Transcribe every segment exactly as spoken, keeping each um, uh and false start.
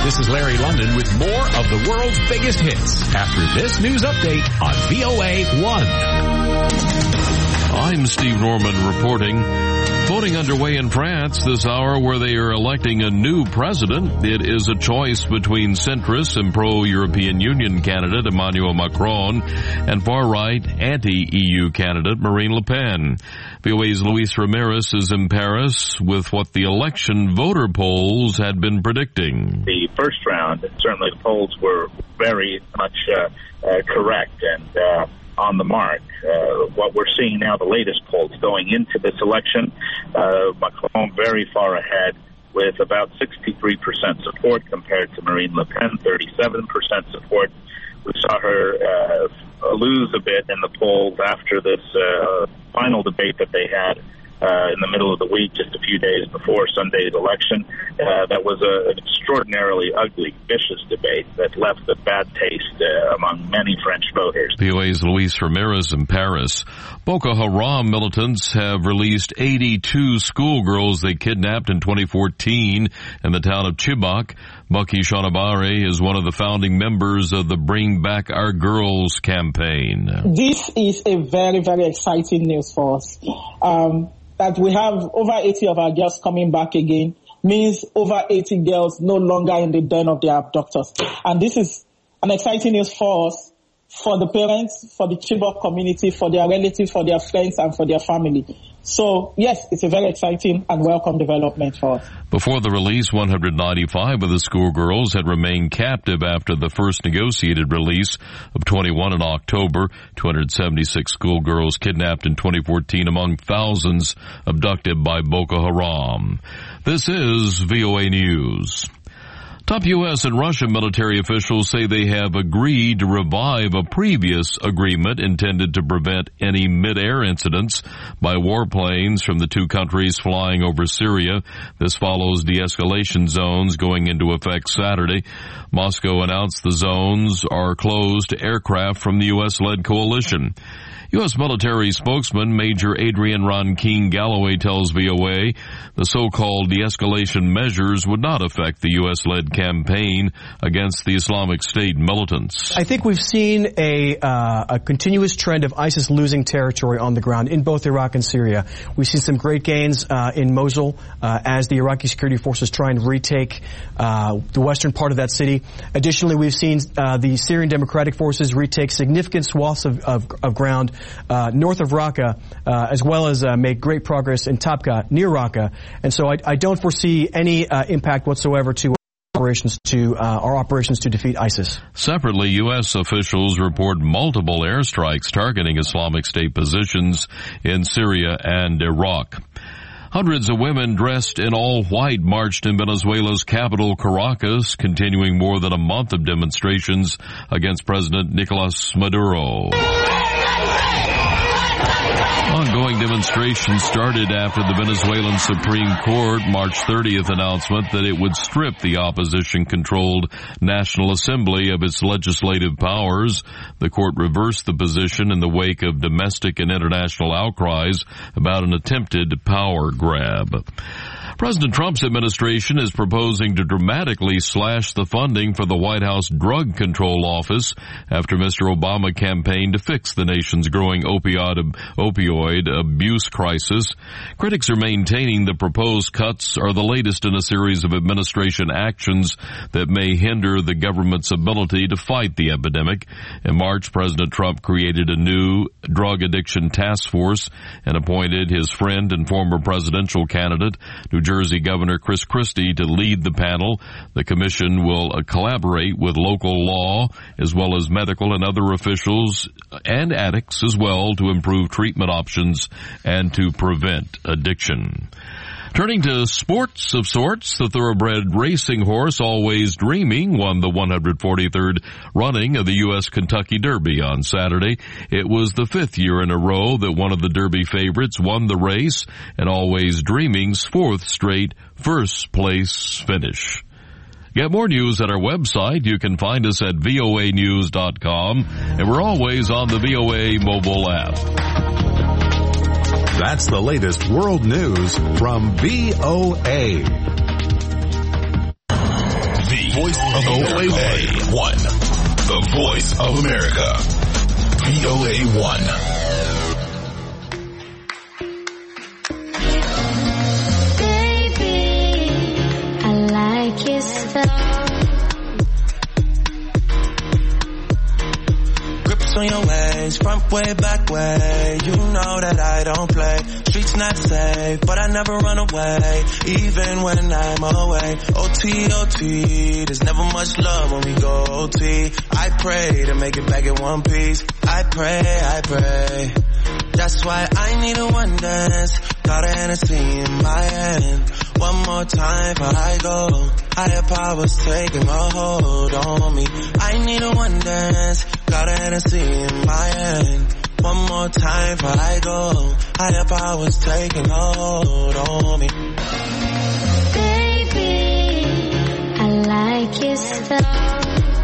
This is Larry London with more of the world's biggest hits after this news update on V O A one. I'm Steve Norman reporting. Voting underway in France this hour where they are electing a new president. It is a choice between centrist and pro-European Union candidate Emmanuel Macron and far-right anti-E U candidate Marine Le Pen. V O A's Luis Ramirez is in Paris with what the election voter polls had been predicting. The first round, certainly the polls were very much uh, uh, correct and uh, on the mark. Uh, what we're seeing now, the latest polls going into this election, uh, Macron very far ahead with about sixty-three percent support compared to Marine Le Pen, thirty-seven percent support. We saw her uh, lose a bit in the polls after this uh, final debate that they had uh, in the middle of the week, just a few days before Sunday's election. Uh, that was a, an extraordinarily ugly, vicious debate that left a bad taste uh, among many French voters. V O A's Luis Ramirez in Paris. Boko Haram militants have released eighty-two schoolgirls they kidnapped in twenty fourteen in the town of Chibok. Bucky Shonabare is one of the founding members of the Bring Back Our Girls campaign. This is a very, very exciting news for us. Um, that we have over eighty of our girls coming back again means over eighty girls no longer in the den of their abductors. And this is an exciting news for us, for the parents, for the Chibok community, for their relatives, for their friends, and for their family. So, yes, it's a very exciting and welcome development for us. Before the release, one hundred ninety-five of the schoolgirls had remained captive after the first negotiated release of twenty-one in October. two hundred seventy-six schoolgirls kidnapped in twenty fourteen among thousands abducted by Boko Haram. This is V O A News. Top U S and Russian military officials say they have agreed to revive a previous agreement intended to prevent any mid-air incidents by warplanes from the two countries flying over Syria. This follows de-escalation zones going into effect Saturday. Moscow announced the zones are closed to aircraft from the U S-led coalition. U S military spokesman Major Adrian Ronquin Galloway tells V O A the so-called de-escalation measures would not affect the U S-led campaign against the Islamic State militants. I think we've seen a, uh, a continuous trend of ISIS losing territory on the ground in both Iraq and Syria. We've seen some great gains uh, in Mosul uh, as the Iraqi security forces try and retake uh, the western part of that city. Additionally, we've seen uh, the Syrian Democratic Forces retake significant swaths of, of, of ground Uh, north of Raqqa, uh, as well as uh, make great progress in Tabqa, near Raqqa. And so I, I don't foresee any uh, impact whatsoever to operations to uh, our operations to defeat ISIS. Separately, U S officials report multiple airstrikes targeting Islamic State positions in Syria and Iraq. Hundreds of women dressed in all white marched in Venezuela's capital, Caracas, continuing more than a month of demonstrations against President Nicolas Maduro. Ongoing demonstrations started after the Venezuelan Supreme Court March thirtieth announcement that it would strip the opposition-controlled National Assembly of its legislative powers. The court reversed the position in the wake of domestic and international outcries about an attempted power grab. President Trump's administration is proposing to dramatically slash the funding for the White House Drug Control Office after Mister Obama campaigned to fix the nation's growing opioid, opioid abuse crisis. Critics are maintaining the proposed cuts are the latest in a series of administration actions that may hinder the government's ability to fight the epidemic. In March, President Trump created a new drug addiction task force and appointed his friend and former presidential candidate, New Jersey Governor Chris Christie, to lead the panel. The commission will uh, collaborate with local law as well as medical and other officials and addicts as well to improve treatment options and to prevent addiction. Turning to sports of sorts, the thoroughbred racing horse Always Dreaming won the one hundred forty-third running of the U S Kentucky Derby on Saturday. It was the fifth year in a row that one of the Derby favorites won the race, and Always Dreaming's fourth straight first place finish. Get more news at our website. You can find us at V O A news dot com, and we're always on the V O A mobile app. That's the latest world news from V O A. V voice of America. one. The voice of America. V O A one. On your ways, front way, back way, you know that I don't play. Streets not safe, but I never run away, even when I'm away. O T, O T, there's never much love when we go O T. I pray to make it back in one piece. I pray, I pray. That's why I need a one dance. Got a Hennessy in my hand. One more time before I go. Higher powers taking a hold on me. I need a one dance. Got a Hennessy in my hand. One more time before I go. Higher powers taking a hold on me. Baby, I like your style.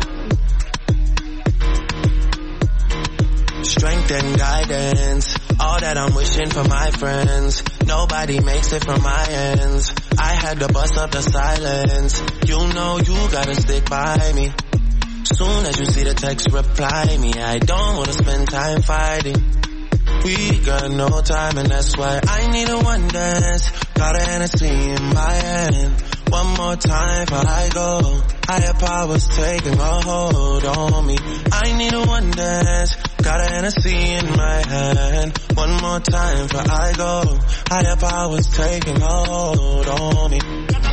Strength and guidance, all that I'm wishing for my friends. Nobody makes it from my ends. I had to bust up the silence. You know you gotta stick by me. Soon as you see the text, reply me. I don't wanna spend time fighting. We got no time and that's why I need a one dance. Got a Hennessy in my hand. One more time before I go. Higher powers taking a hold on me. I need a one dance. Got a Hennessy in my hand. One more time before I go. Higher powers taking a hold on me.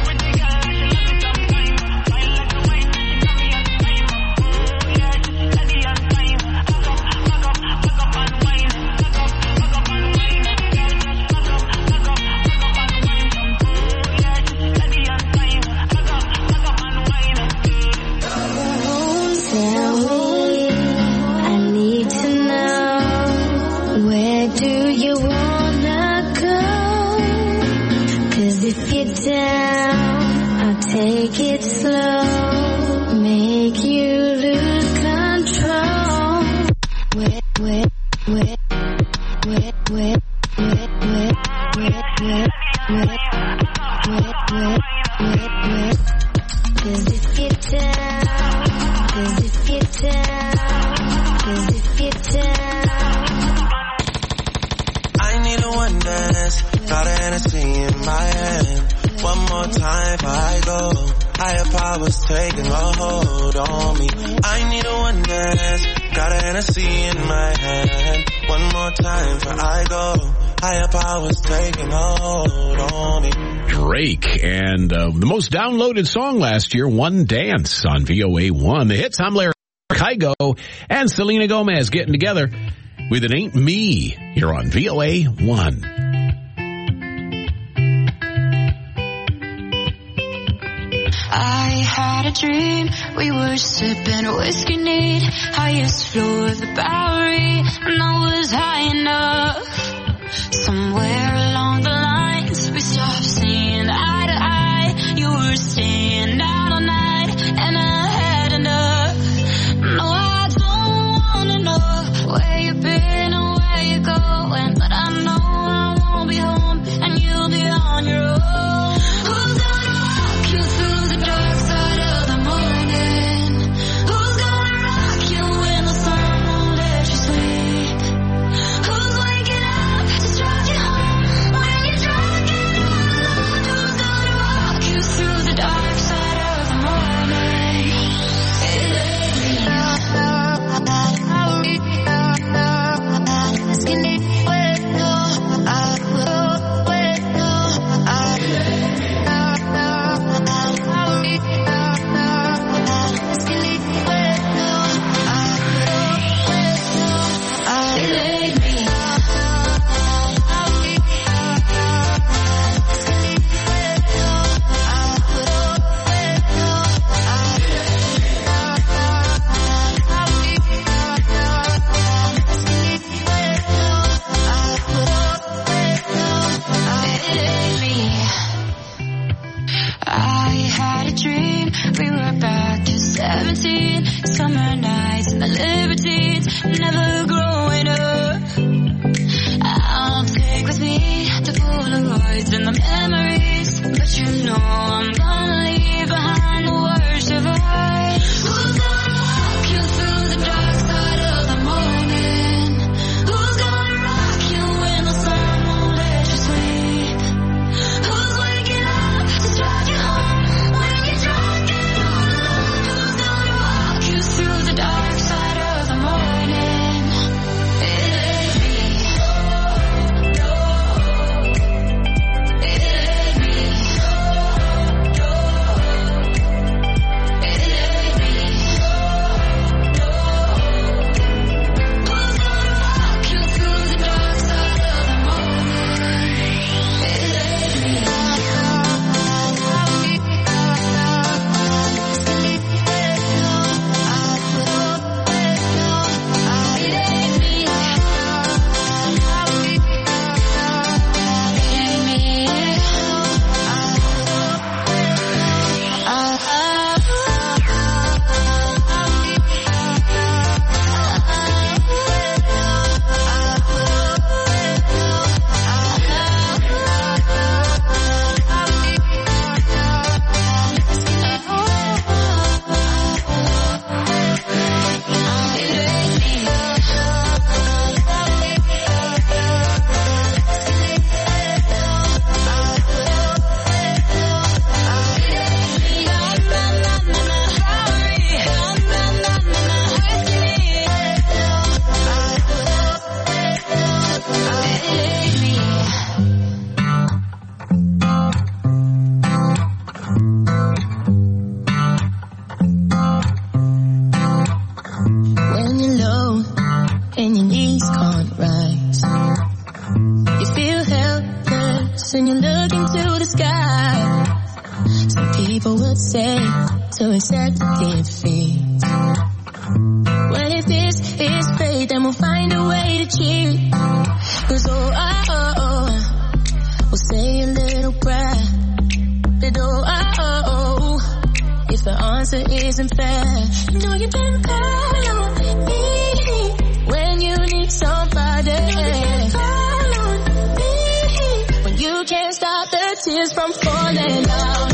Take it slow, make you lose control. Wait, wait, wait, wait, wait, wait, wait, wait, wait, wait, wait, wait, wait. Cause if you down, cause if you down, cause if you down. I need a one dance, got a Hennessy in my hand. One more time before I go. Higher powers taking a hold on me. I need a one dance. Got a Hennessy in my hand. One more time before I go. Higher powers taking a hold on me. Drake and uh, the most downloaded song last year, One Dance on V O A one. The hits, I'm Larry Kygo and Selena Gomez getting together with It Ain't Me here on V O A one. I had a dream, we were sipping whiskey neat, highest floor of the Bowery, and I was high enough. Somewhere along the lines, we stopped seeing eye to eye. You were staying out all night, and I had enough. No, I don't wanna know where you've been or where you're going, but I know I won't be home, and you'll be on your own. Who's gonna walk you through the dark side of the morning? Who's gonna rock you when the sun won't let you sleep? Who's waking up to drive you home when you're drunk and all alone? Who's gonna walk you through the dark side of the morning? It ain't me. seventeen, summer nights and the libertines, never growing up. I'll take with me the Polaroids and the memories, but you know I'm gonna leave behind the worst of us. to accept defeat. Well, if this is fate, then we'll find a way to cheat. Cause oh, oh, oh, oh, we'll say a little prayer. But oh, oh, oh, oh, if the answer isn't fair, you know you can call on me when you need somebody. Call on me when you can't stop the tears from falling down.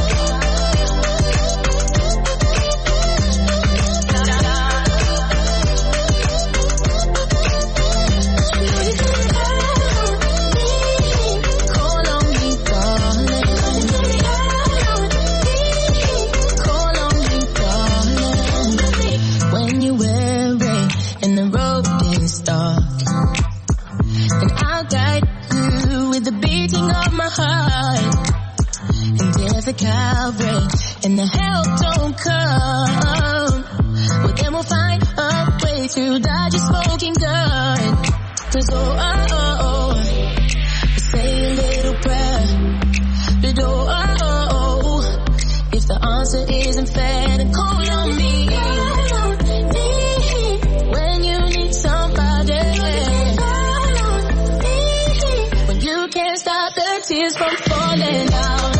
The Calvary and the help don't come, well then we'll find a way to dodge a smoking gun. Cause oh, oh, oh, oh, we'll say a little prayer. But oh, oh, oh, oh, if the answer isn't fair, then call on me. Call on me when you need somebody. Call on me when you can't stop the tears from falling down.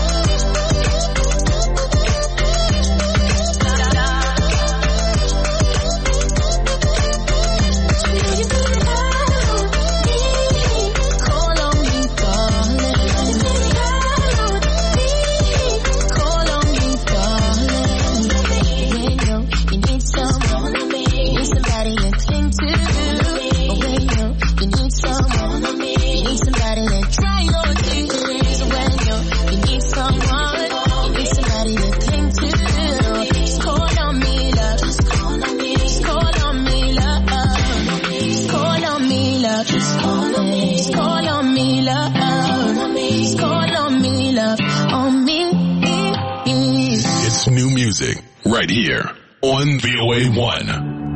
New music right here on V O A one.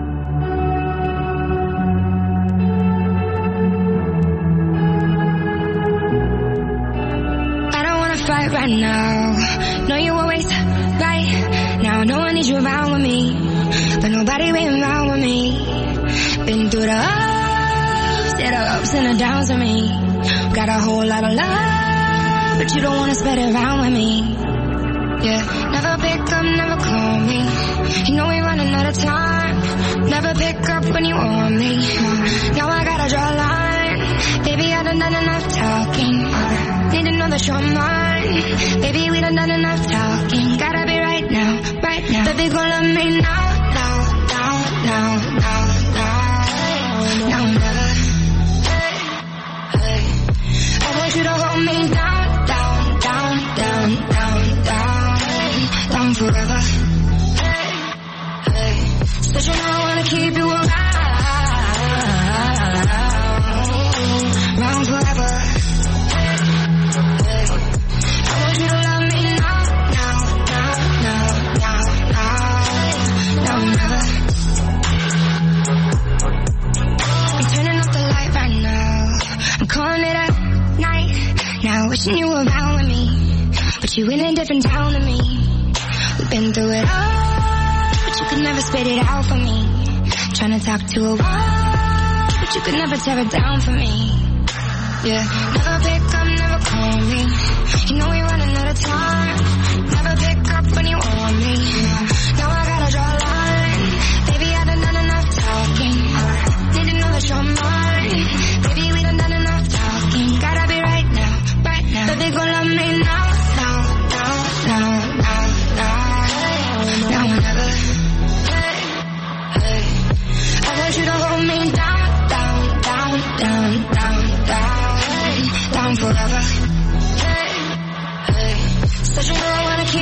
I don't wanna fight right now. No, you always right now. No one needs you around with me, but nobody been around with me. Been through the ups, yeah, the ups and the downs with me. Got a whole lot of love, but you don't wanna spread it around with me. Yeah, never pick up, never call me. You know we running out of time. Never pick up when you want me. Now I gotta draw a line. Baby, I done done enough talking. Need to know that you're mine. Baby, we done done enough talking. Gotta be right now, right now. Baby, gon' love me now, now, now, now, now, now, now, never. Hey, hey. I want you to hold me down, down, down, down, down, down. Down forever. Hey, hey. Said you know I wanna keep you around, around forever. Hey, hey. I want you to love me now, now, now, now, now, now, now, never. I'm turning off the light right now. I'm calling it a night. Now wishing you were around with me, but you in a different town than me. We've been through it all, but you could never spit it out for me. Tryna talk to a wall, but you could never tear it down for me. Yeah, never pick up, never call me. You know we running out of time. Never pick up when you want me. Now I gotta draw a line. Baby, I done done enough talking. Need to know that you're mine. Baby, we done done enough talking. Gotta be right now, right now. Baby, gon' love me now, now, now, now, now. Now or never. Hey, hey. I want you to hold me down, down, down, down, down, down, down forever. Hey, hey. Said you know I wanna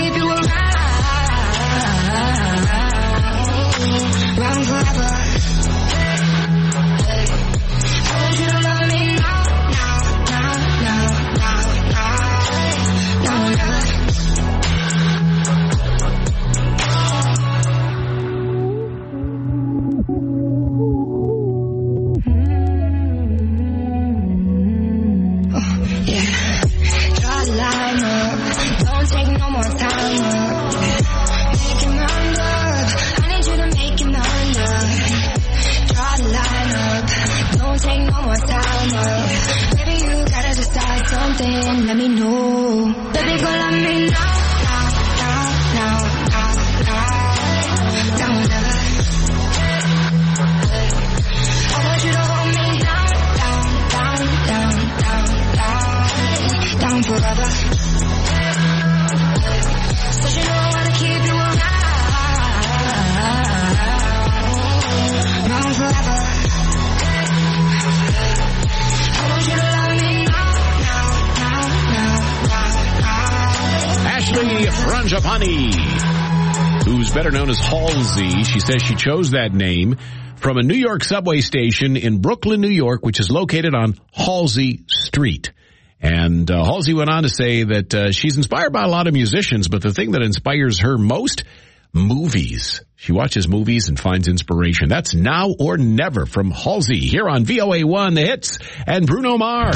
Manjapani, who's better known as Halsey. She says she chose that name from a New York subway station in Brooklyn, New York, which is located on Halsey Street. And uh, Halsey went on to say that uh, she's inspired by a lot of musicians, but the thing that inspires her most, movies. She watches movies and finds inspiration. That's Now or Never from Halsey here on V O A one, The Hits, and Bruno Mars.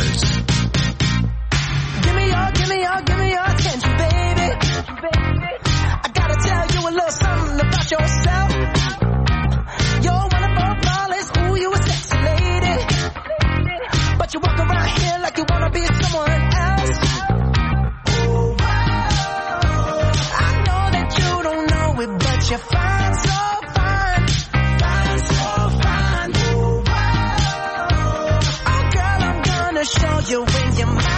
Give me your, give me your, give me your attention, baby. I gotta tell you a little something about yourself. You're wonderful, flawless, ooh, you a sexy lady. But you walk around here like you wanna be someone else. Ooh, wow. I know that you don't know it, but you're fine, so fine. Fine, so fine. Ooh, wow. Oh, girl, I'm gonna show you when you're mine.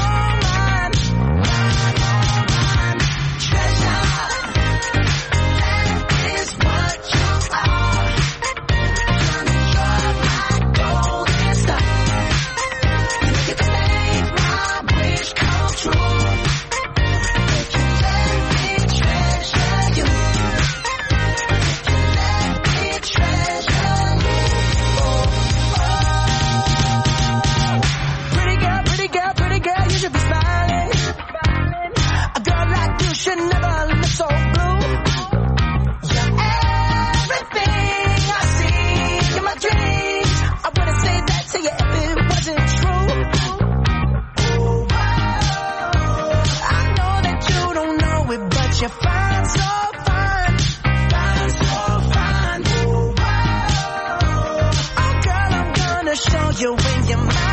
Should never look so blue. You're everything I see in my dreams. I wouldn't say that to you if it wasn't true. Ooh, wow. I know that you don't know it, but you're fine, so fine. Fine, so fine. Ooh, wow. Oh, girl, I'm gonna show you when you're mine.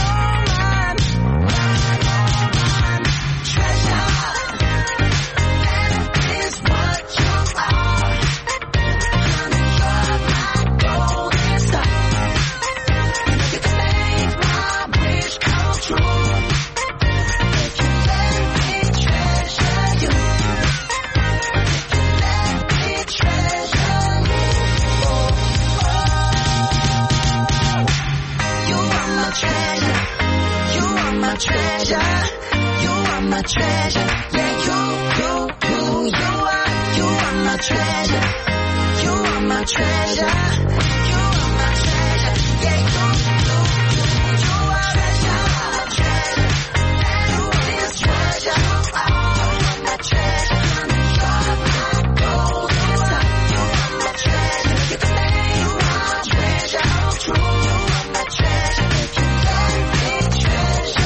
Treasure, you are my treasure. Yeah, you, you, you, you are, you are my treasure. You are my treasure. You are my treasure. Yeah, you, you, you, you are treasure. My treasure. You are my treasure. You are my treasure. You are my gold. You are my treasure. You can make my treasure true. You are my treasure. You let me treasure.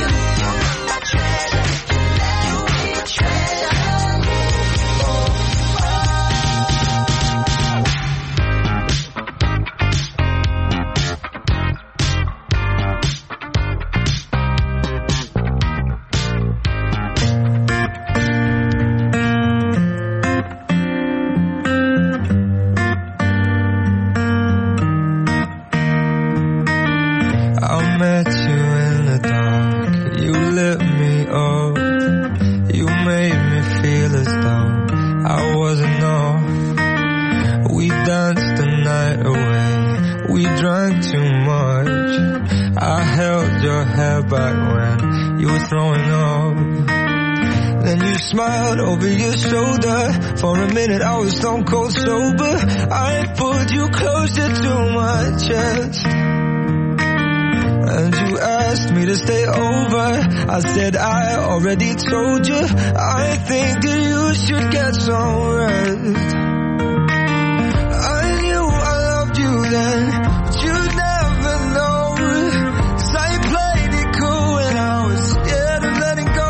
Over your shoulder, for a minute I was stone cold sober. I pulled you closer to my chest, and you asked me to stay over. I said I already told you, I think that you should get some rest. I knew I loved you then, but you'd never know, 'cause I played it cool and I was scared of letting go.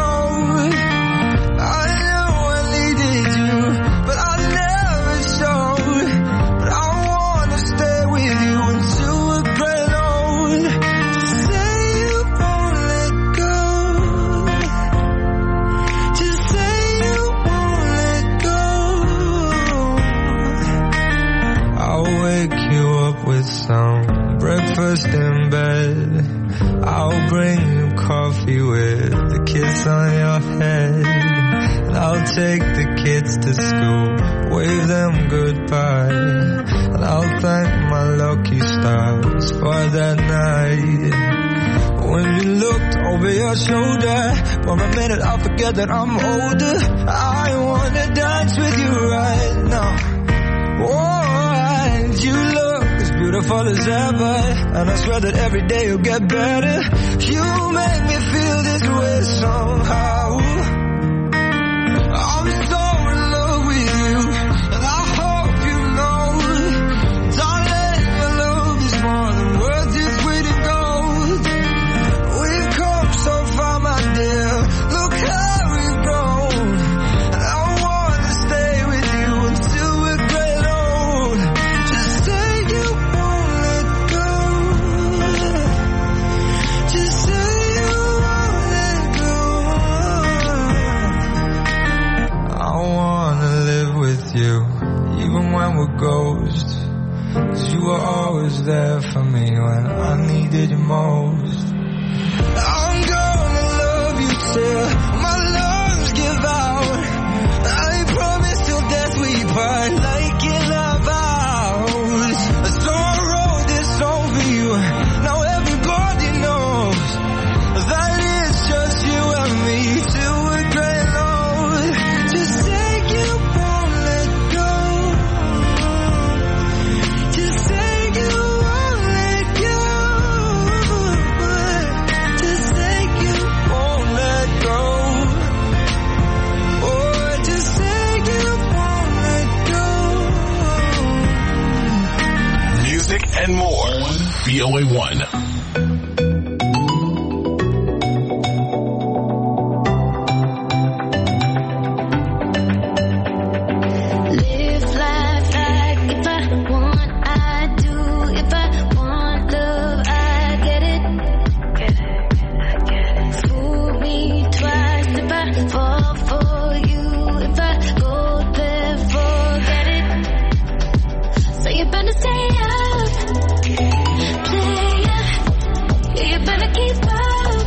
Some breakfast in bed, I'll bring you coffee with a kiss on your head, and I'll take the kids to school, wave them goodbye, and I'll thank my lucky stars for that night when you looked over your shoulder. For a minute I forget that I'm older. I wanna dance with you right now. Oh, and you look as beautiful as ever, and I swear that every day you'll get better. You make me feel this way somehow. I'm so in love with you, and I hope you know, darling, my love is more than worth its weight in gold. We've come so far, my dear, look how we've grown, and I wanna stay with you until we're great old. Just say you won't let go, just say you won't let go. I wanna live with you, even when we're ghosts, 'cause you were always there for me when I needed you most. I'm gonna love you till my lungs give out. I promise till death we part, like in our vows. So I wrote this song for you, now everybody knows that it's just you and me till we're great old. Just say you won't let go, just say you won't let go, just say you won't let go. Oh, just say you won't let go. Music and more. V O A one. Live life like if I want, I do. If I want love, I get it. Fool me twice if I fall for you. If I go there, forget it. So you better stay up, play up. Yeah, you better keep up,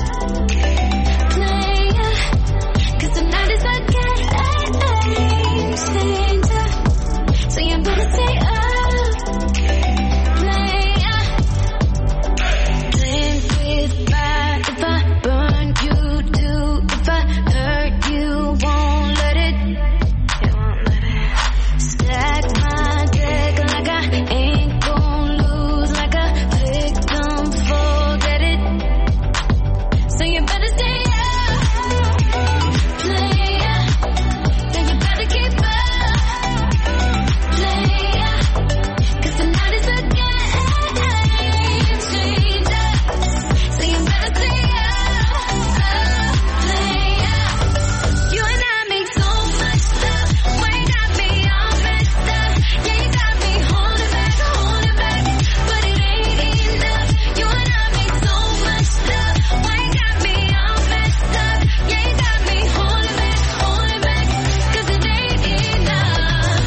play up. 'Cause tonight is a game changer. So you better stay up, play up. Playing with fire, if I burn you too. If I hurt you, won't let it. You won't let it. Stack my deck like I ain't gon' lose, like a victim, forget it. So you better stay up, play up. Then you better keep up, play up. 'Cause tonight is a game changer. So you better stay up, play up. You and I make so much stuff, boy, you got me all messed up. Yeah, you got me holding back, holding back, but it ain't enough. You and I make so much stuff, boy, you got me all messed up. Yeah, you got me holding back, holding back, 'cause it ain't enough.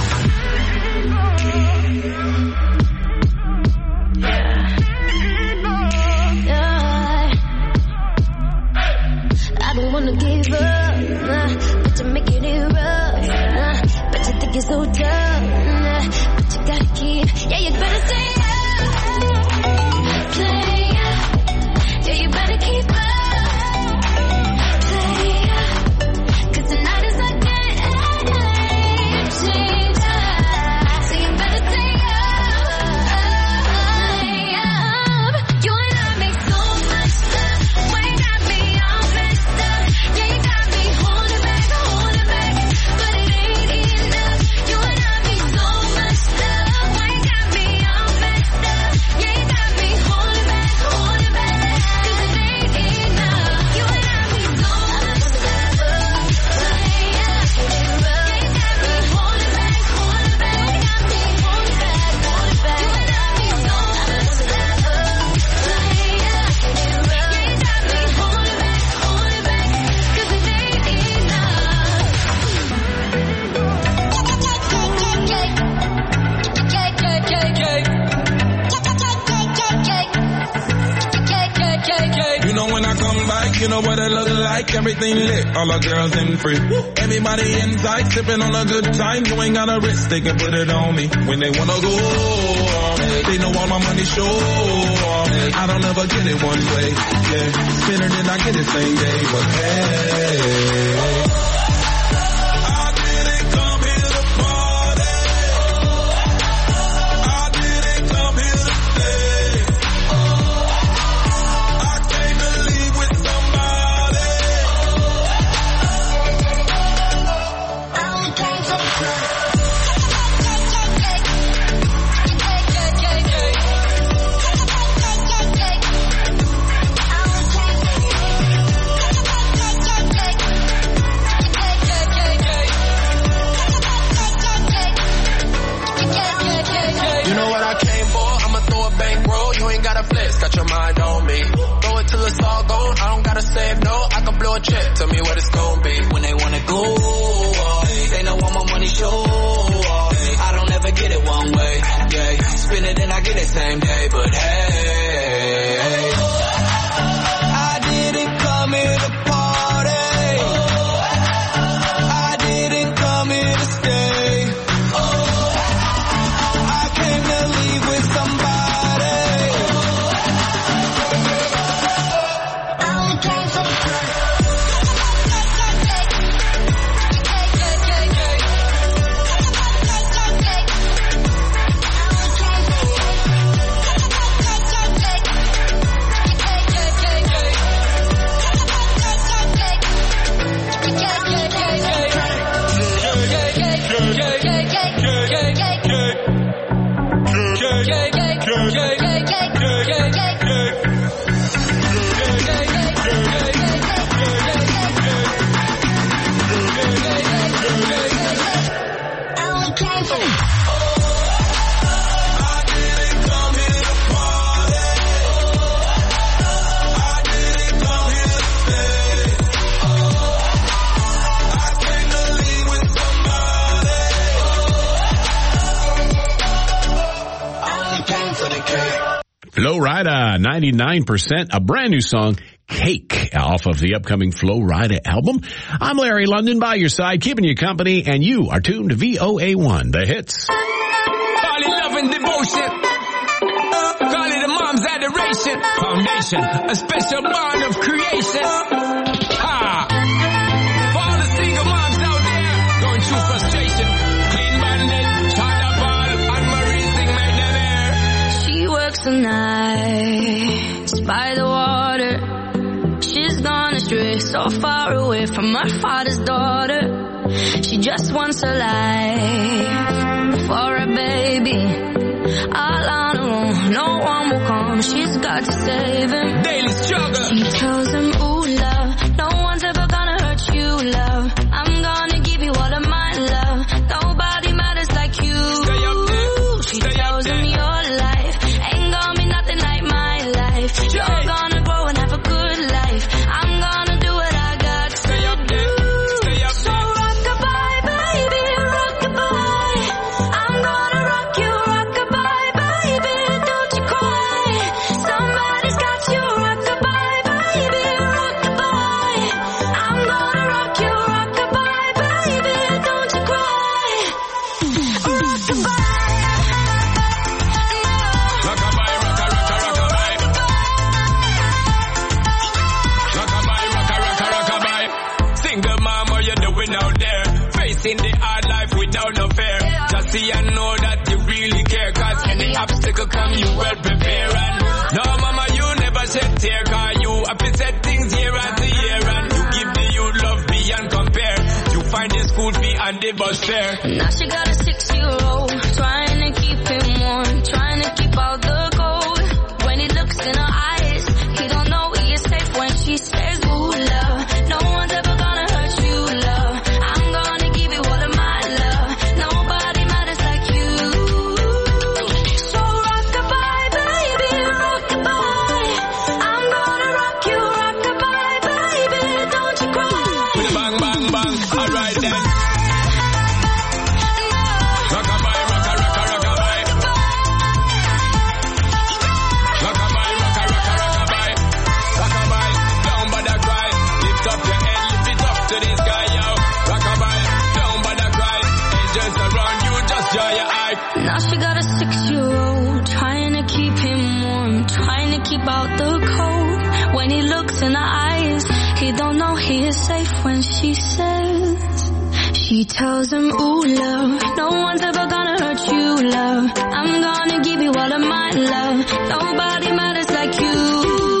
Yeah. I don't wanna give up, nah, but you're making it rough, nah, but you think it's so tough, nah, but you gotta keep, yeah, you better stay up, play up, yeah, you better keep up, play up, 'cause tonight is a game changer, so you better stay up, play up. You and I make so much stuff, boy, you got me all messed up. Yeah, you got me holding back, holding back, but it ain't enough. You and You know what it look like, everything lit, all the girls in free. Everybody inside, sipping on a good time. You ain't got a wrist, they can put it on me. When they wanna go, they know all my money show. I don't ever get it one way, yeah. Spin it and I get it same day, but hey. Got your mind on me. Throw it till it's all gone. I don't gotta save no. I can blow a check. Tell me what it's gonna be. When they wanna go, they know all my money show. I don't ever get it one way. Yeah, spin it and I get it same day. But hey, I didn't come here to party. I didn't come here to stay. I came to leave with somebody. Flo Rida, ninety-nine percent, a brand new song, Cake, off of the upcoming Flo Rida album. I'm Larry London by your side, keeping you company, and you are tuned to V O A one, the hits. Call it love and devotion. Call it a mom's adoration. Foundation, a special bond of creation. Ha! For all the single moms out there going through frustration. Clean bandit, China ball, and Marie sing made them air. She works the nights by the water. She's gone astray, so far away from her father's daughter. She just wants a life for a baby. All on her own, no one will come. She's got to save him. Daily struggle. She tells him, ooh, love, no one's ever gonna hurt you, love. I'm gonna give you all of my love. Nobody matters like you. Stay up there. She Stay tells up there. him your life ain't gonna be nothing like my life. Stay. You're gonna grow and have a good life. I'm gonna do what I got to Stay up there. Stay up so there. rock-a-bye, baby, rock-a-bye. I'm gonna rock you, rock-a-bye, baby, don't you cry. Somebody's got you, rock-a-bye, baby, rock-a-bye. I'm gonna rock you, rock-a-bye, baby, don't you cry. Rock-a-bye. Rockabye, rocka, rocka, rockabye. Rockabye, rocka, rocka, rockabye. Single mom, what you doing out there? Facing the hard life without no fear. Just see and know that you really care. Cause any obstacle come, you well prepare. And no, mama, you never shed tear. Cause you have to set things year after year. And you give the youth love beyond compare. You find the school fee and the bus fare. Now she got a six-year-old, trying to keep him warm, trying to keep out the cold. When he looks in her eyes, he don't know he is safe when she says, ooh, love, no one's ever gonna hurt you, love. I'm gonna give you all of my love. Nobody matters like you. So rock-a-bye, baby, rock-a-bye. I'm gonna rock you, rock-a-bye, baby, don't you cry. With a bang, bang, bang. Alright then. Now she got a six-year-old, trying to keep him warm, trying to keep out the cold. When he looks in her eyes, he don't know he is safe when she says, she tells him, ooh, love, no one's ever gonna hurt you, love. I'm gonna give you all of my love. Nobody matters like you.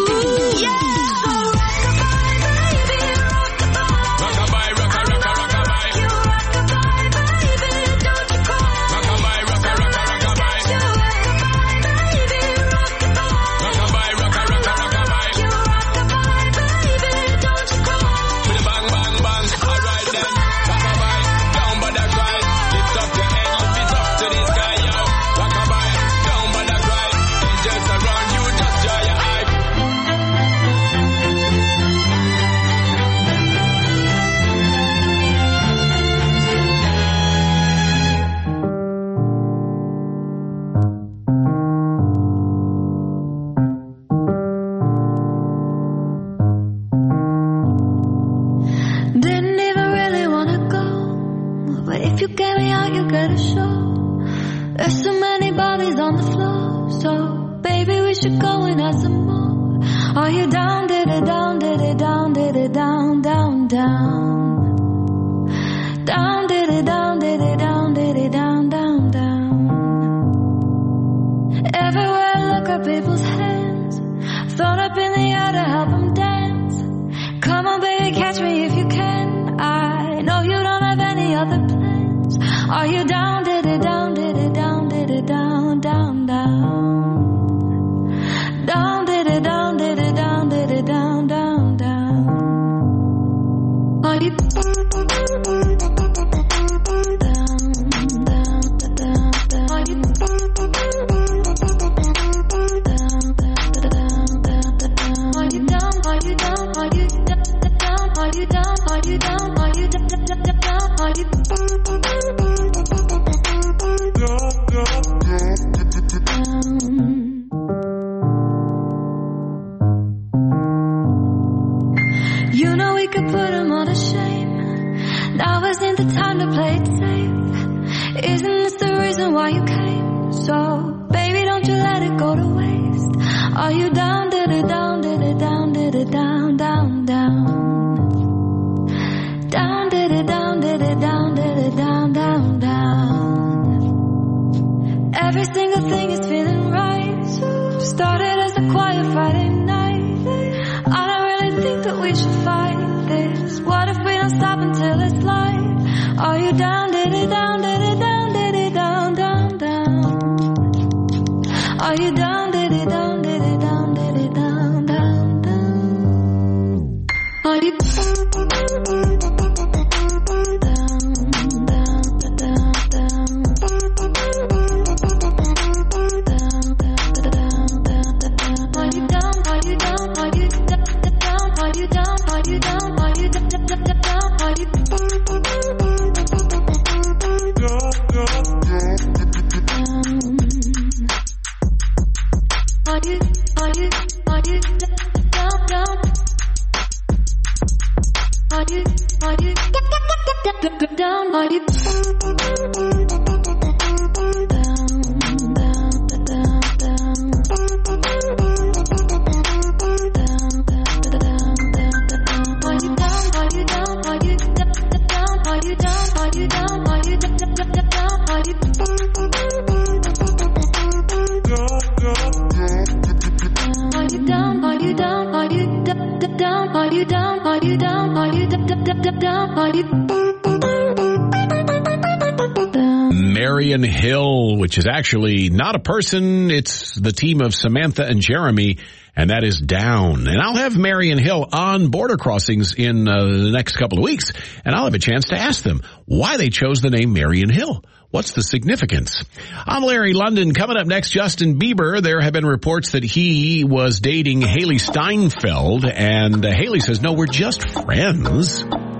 Marion Hill, which is actually not a person, it's the team of Samantha and Jeremy, and that is Down. And I'll have Marion Hill on Border Crossings in uh, the next couple of weeks, and I'll have a chance to ask them why they chose the name Marion Hill. What's the significance? I'm Larry London. Coming up next, Justin Bieber. There have been reports that he was dating Haley Steinfeld, and uh, Haley says, no, we're just friends.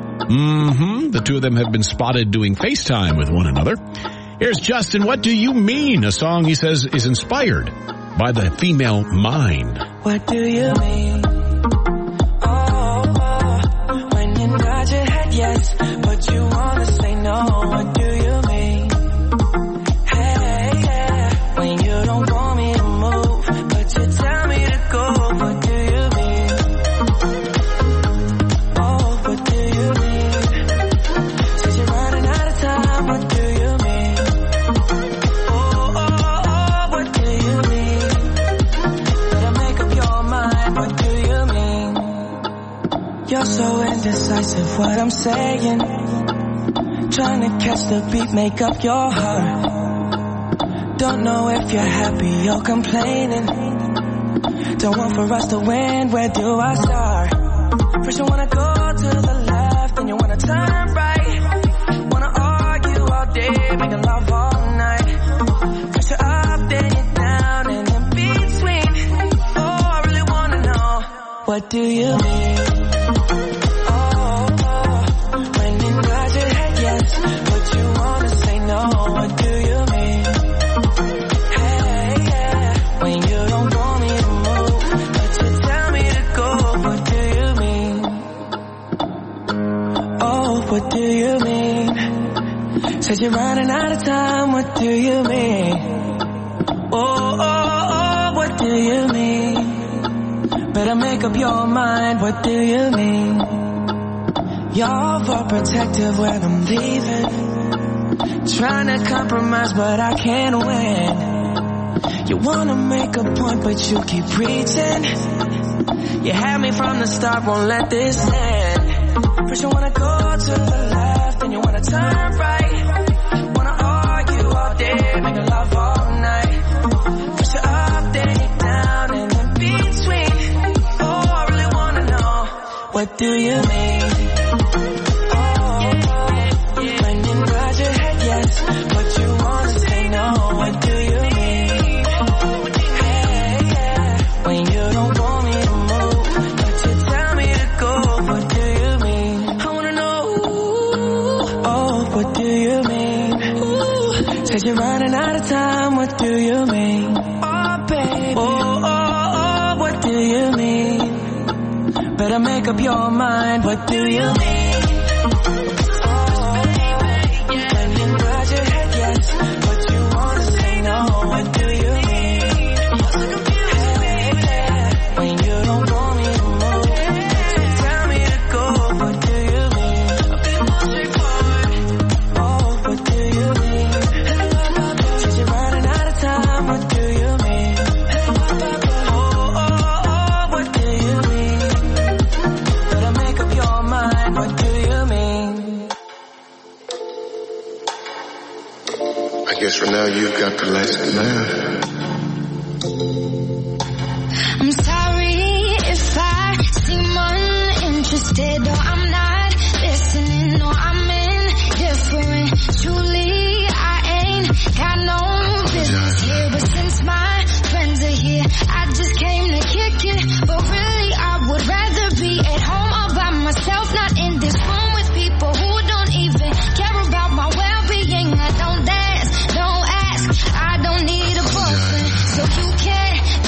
Mm-hmm. The two of them have been spotted doing FaceTime with one another. Here's Justin, What Do You Mean? A song he says is inspired by the female mind. What do you mean? Oh, oh, when you nod your head yes, but you wanna say no. What do you mean? Hey, indecisive what I'm saying. Trying to catch the beat, make up your heart. Don't know if you're happy or complaining. Don't want for us to win, where do I start? First you wanna go to the left, then you wanna turn right. Wanna argue all day, making love all night. First you're up, then you're down, and in between. Oh, I really wanna know, what do you mean? Oh, oh, when you nod your head yes, but you wanna say no, what do you mean? Hey, yeah, when you don't want me to move, but you tell me to go, what do you mean? Oh, what do you mean? Said you're running out of time, what do you mean? Oh, oh, oh, what do you mean? Better make up your mind, what do you mean? You're overprotective when I'm leaving. Trying to compromise, but I can't win. You wanna make a point, but you keep preaching. You had me from the start, won't let this end. First you wanna go to the left, then you wanna turn right. Wanna argue all day, make love all night. First you're up, then you're down, and in between. Oh, I really wanna know, what do you mean? You're running out of time, what do you mean? Oh, baby. Oh, oh, oh, what do you mean? Better make up your mind, what do you mean? Oh, baby, when you nod your head yes, but you wanna say no, what do you mean? Hey, yeah, when you don't want me to move, but you tell me to go, what do you mean? A bit more straightforward. Oh, what do you mean? What do you mean? Oh, oh, oh, what do you mean? Better make up your mind, what do you mean? I guess for now you've got the last laugh. I'm sorry if I seem uninterested or I'm not listening or I'm indifferent. Truly, I ain't got no business here, but since my friends are here, I just came to kick it. But really, I would rather be at home all by myself, not in this room with people who don't even care about my well-being. I don't dance, don't ask, I don't need a boyfriend, so you can't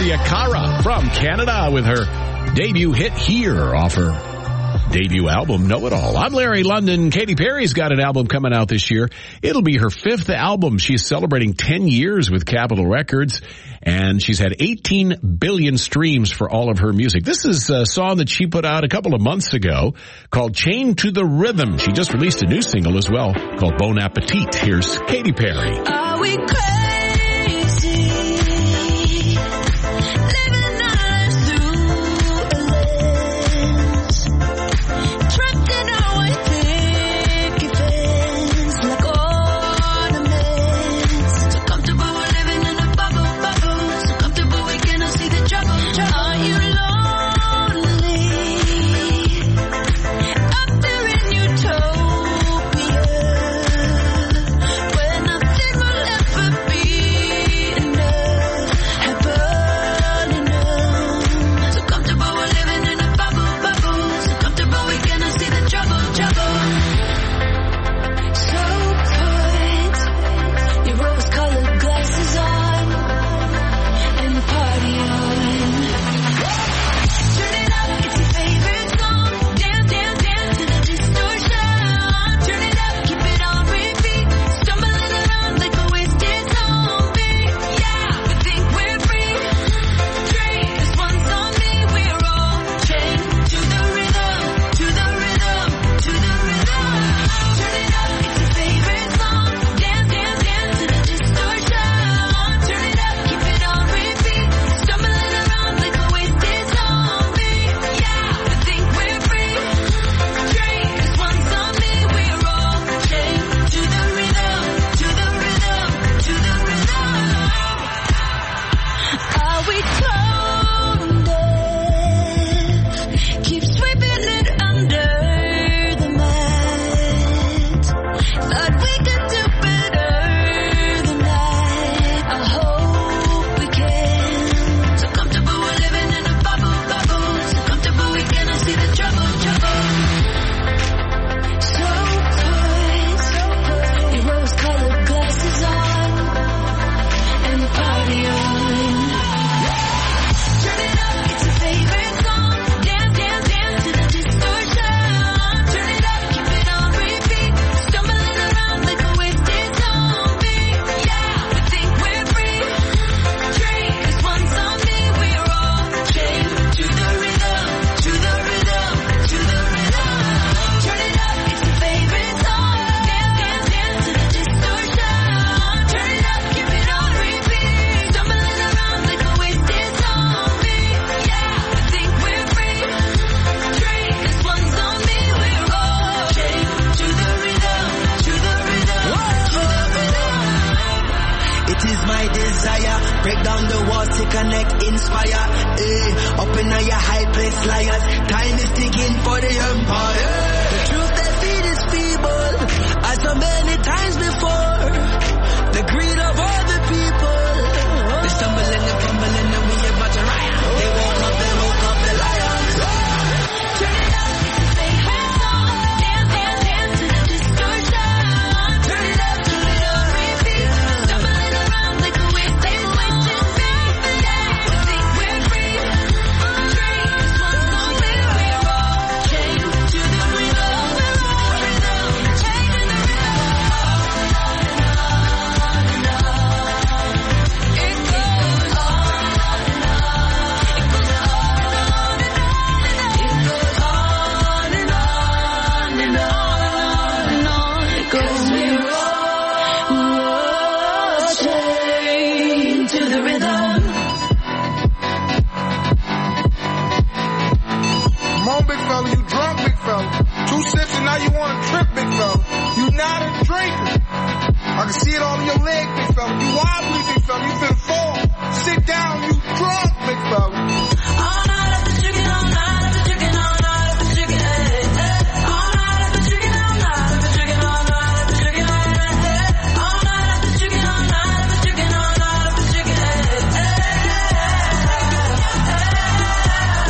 Maria Cara from Canada with her debut hit Here off her debut album, Know It All. I'm Larry London. Katy Perry's got an album coming out this year. It'll be her fifth album. She's celebrating ten years with Capitol Records, and she's had eighteen billion streams for all of her music. This is a song that she put out a couple of months ago called Chained to the Rhythm. She just released a new single as well called Bon Appetit. Here's Katy Perry. Are we crazy?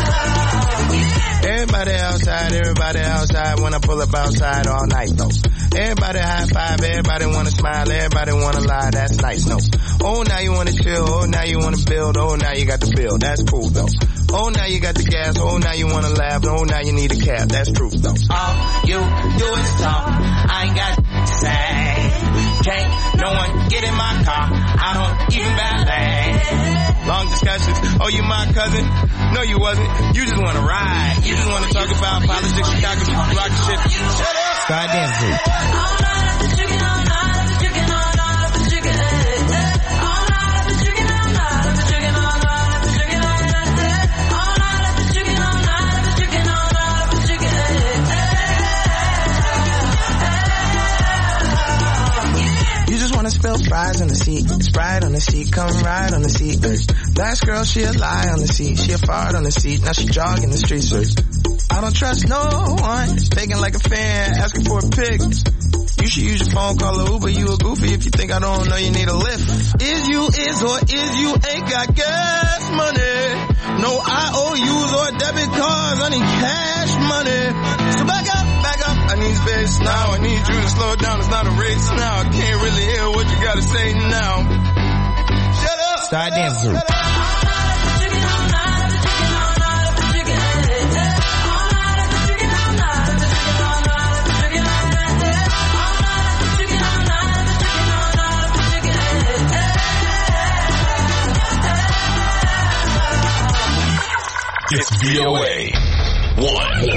Everybody outside when I pull up outside all night though. Everybody high five, everybody wanna smile, everybody wanna lie, that's nice, no. Oh, now you wanna chill, oh, now you wanna build, oh, now you got the bill, that's cool though. Oh, now you got the gas, oh, now you wanna laugh, oh, now you need a cab, that's true though. All you do is talk, I ain't got to say. Can't no one get in my car, I don't even valet. Long discussions, oh, you my cousin? No, you wasn't. You just wanna ride. You just wanna talk about politics, Chicago, rock shit. Shut up! Start dancing. Spill fries on the seat, Sprite on the seat, come ride on the seat. Ay. Last girl, she a lie on the seat, she a fart on the seat, now she jogging the streets. Ay. I don't trust no one, faking like a fan, asking for a pic. You should use your phone, call a Uber, you a goofy if you think I don't know you need a lift. Is you is or is you ain't got gas money, no I O Us or debit cards, I need cash money. So back up, back up, I need space now, I need you to slow down, it's not a race now, I can't really hear what you gotta say now. Shut up! Start dancing. Shut up. It's V O A one.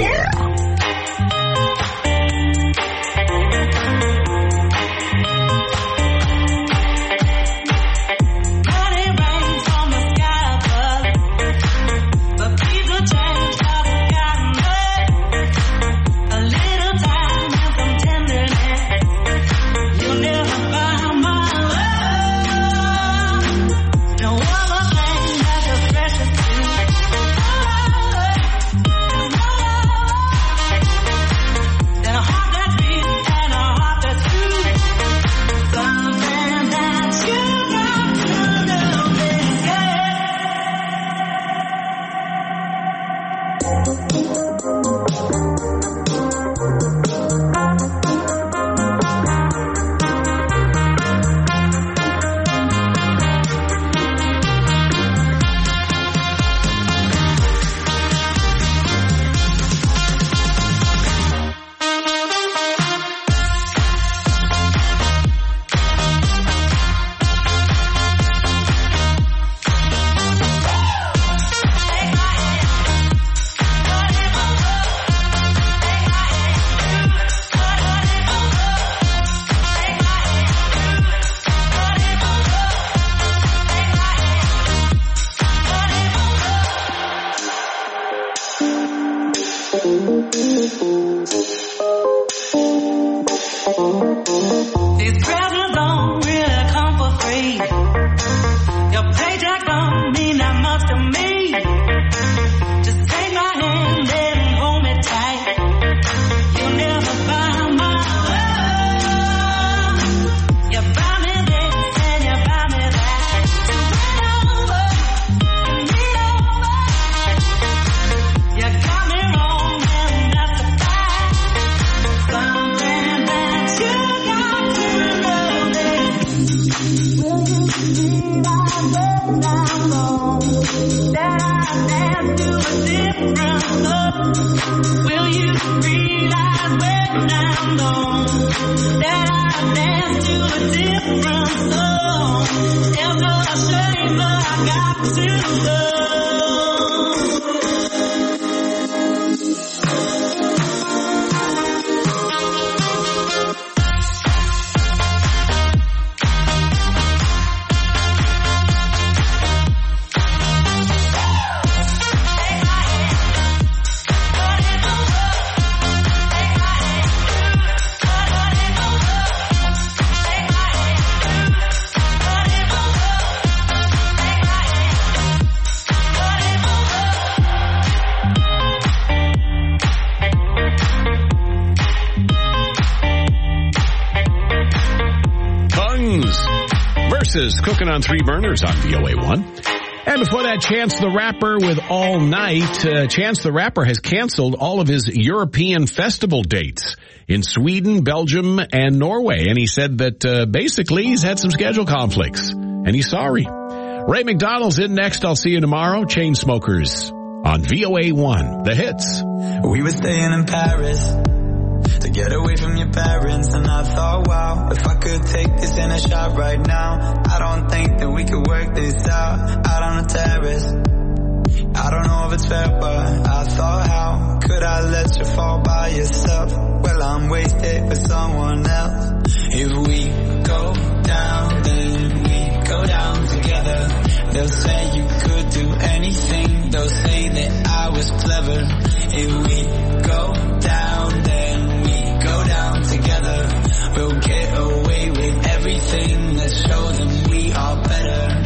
Cooking on Three Burners on V O A one. And before that, Chance the Rapper with All Night. Uh, Chance the Rapper has canceled all of his European festival dates in Sweden, Belgium, and Norway. And he said that uh, basically he's had some schedule conflicts, and he's sorry. Ray McDonald's in next. I'll see you tomorrow. Chainsmokers on V O A one, The Hits. We were staying in Paris to get away from your parents, and I thought, wow, if I could take this in a shot right now, I don't think that we could work this out, out on the terrace. I don't know if it's fair, but I thought, how could I let you fall by yourself? Well, I'm wasted with someone else. If we go down, then we go down together. They'll say you could do anything, they'll say that I was clever. If we go down, then we go down together. We'll get away with everything. Let's show them we are better.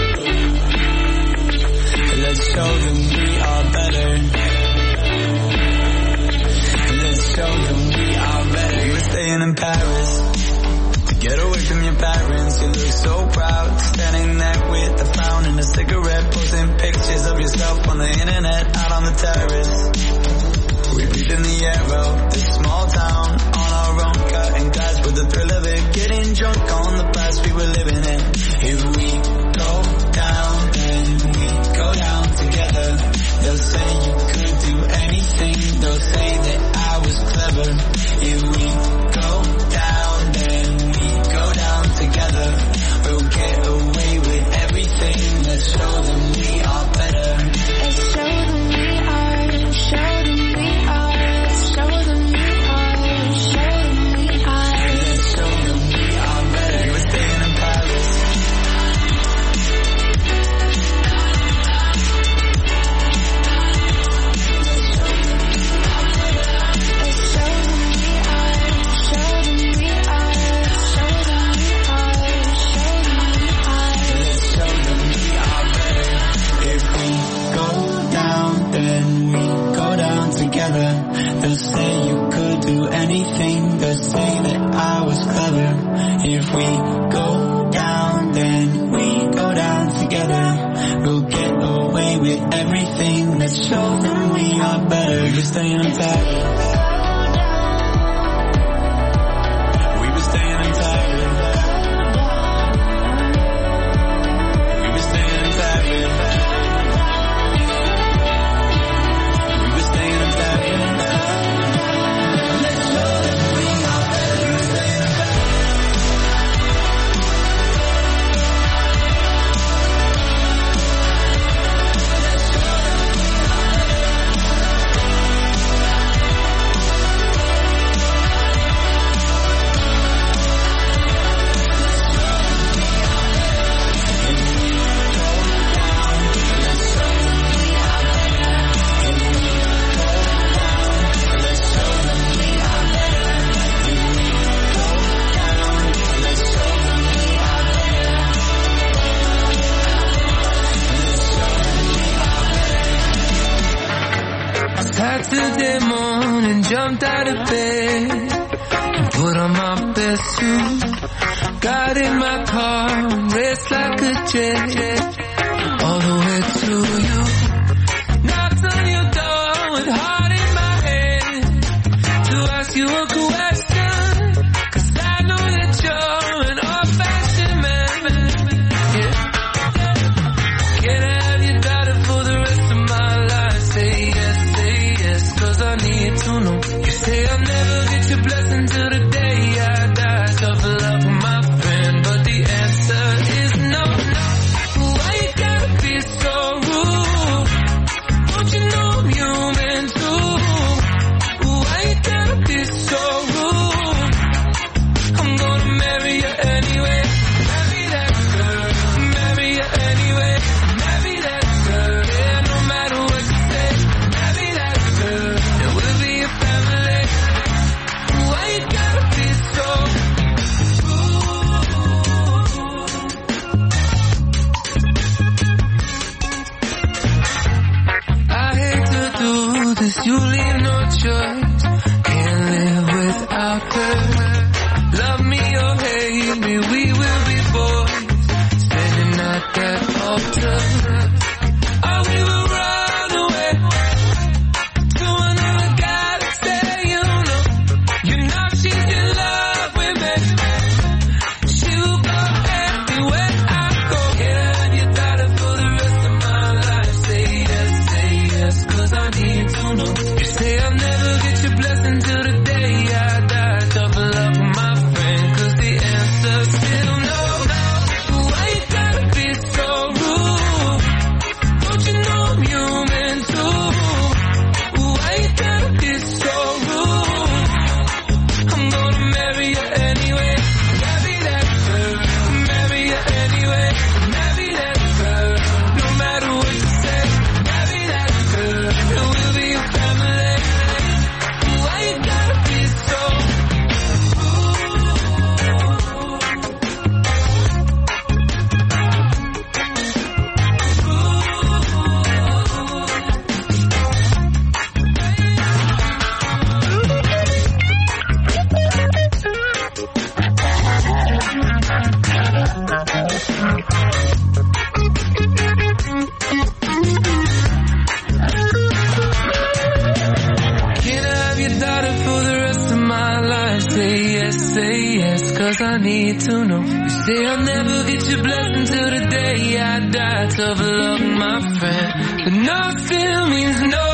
Let's show them we are better. Let's show them we are better. We were staying in Paris to get away from your parents. You look so proud, standing there with a frown and a cigarette, posting pictures of yourself on the internet, out on the terrace. We breathe in the air of this small town, on our own, cutting glass with the thrill of it, getting drunk on the past we were living in. If we go down, then we go down together. They'll say you could do anything, they'll say that I was clever. If we go down, then we go down together. We'll get away with everything. Let's show them we are better. Let's show them we are, show them we are, show them we are, show them we are. Let's show them we are better. We were staying in Paris. They'll say you could do anything, they'll say that I was clever. If we go down, then we go down together. We'll get away with everything. Let's show them we are better. You're staying in Paris. We were staying in Paris. We were staying in Paris. Saturday morning, jumped out of bed and put on my best suit. Got in my car and raced like a jet all the way to you. Knocked on your door with heart in my head to ask you a question, 'cause I know that you're an old-fashioned man. Yeah. Can I have your daughter for the rest of my life? Say yes, say yes, 'cause I need to know. You say I'll never get your blessing till the day I die. Tough love, my friend, but the answer is no, no. Why you gotta be so rude? Don't you know I'm human too? Why you gotta be so rude? I'm gonna marry you anyway. Marry that girl, marry you anyway. Marry that girl, yeah, no matter what you say. Marry that girl, and we'll be a family. Why you gotta be so I hate to do this, you leave no choice. Can't live without her. Love me or hate me, we will be boys, standing at that altar. need to know. You say I'll never get your blessing till the day I die. Tough luck, my friend, but no still means no.